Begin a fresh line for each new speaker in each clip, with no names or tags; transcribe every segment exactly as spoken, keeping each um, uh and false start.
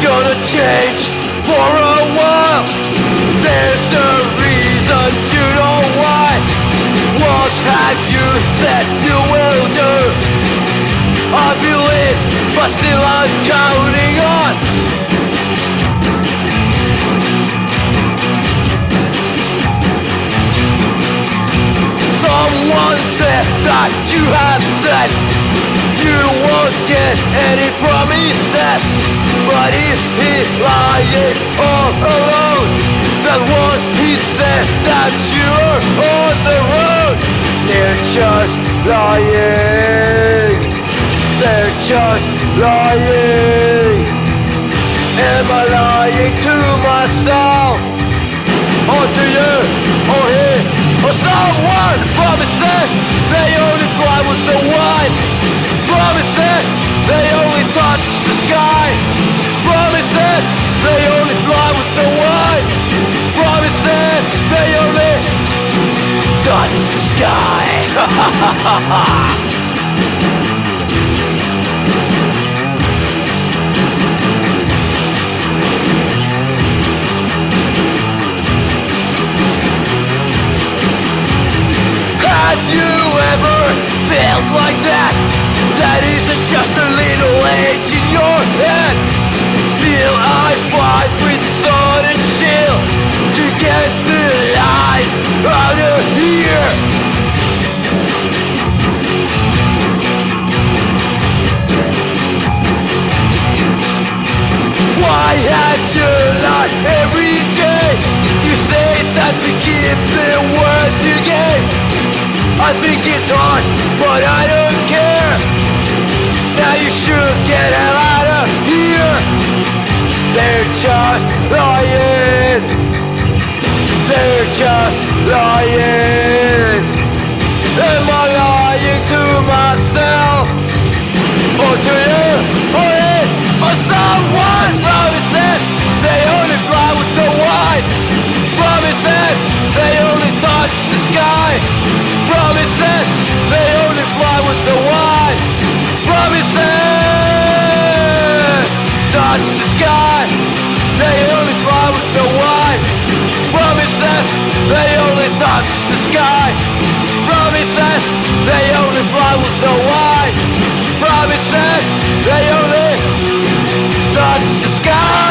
gonna change for a while. There's a reason, you know why. What have you said you will do? I believe, but still I'm counting on. Someone said that you have said you won't get any promises, but is he lying all alone? That what he said, that you're on the road. They're just lying. They're just lying. Am I lying to myself? Or to you? Or him? Or someone? Promises, they only fly with the wind. Promises, they only touch the sky. Promises, they only fly with the wind. Promises, they only touch the sky. Ha ha ha ha ha. Have you ever felt like that? That isn't just a little age in your head. Still I fight with sword and shield to get the life out of here. Why have you lied every day? You say that to keep the words you gave. I think it's hard, but I don't care. Now you should get hell out of here. They're just lying. They're just lying. Am I lying to myself? Or to you? Or it? Or someone? Promises, they only fly with the wind. Promises, they only touch the sky. Promises, they only fly with the wind. Promises, touch the sky. They only fly with the wind. Promises, they only touch the sky. Promises, they only fly with the wind. Promises, they only touch the sky.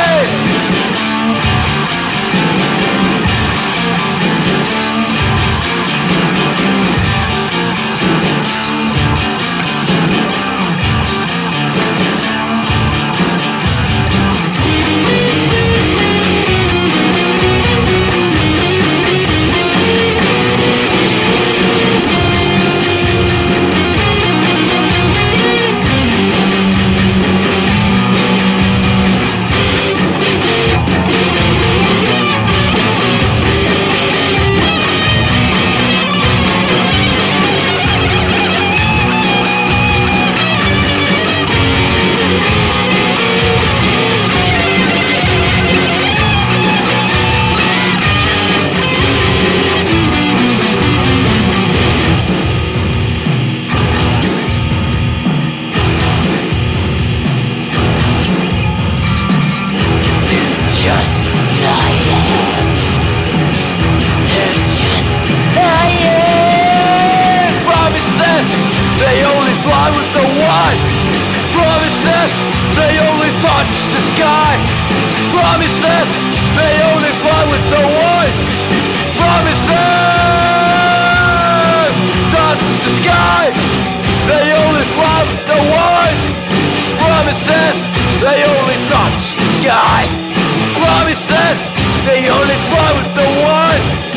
Promises, they only touch the sky. Promises, they only fly with the wind. Promises, touch the sky. They only fly with the wind. Promises, they only touch the sky. Promises, they only fly with the wind.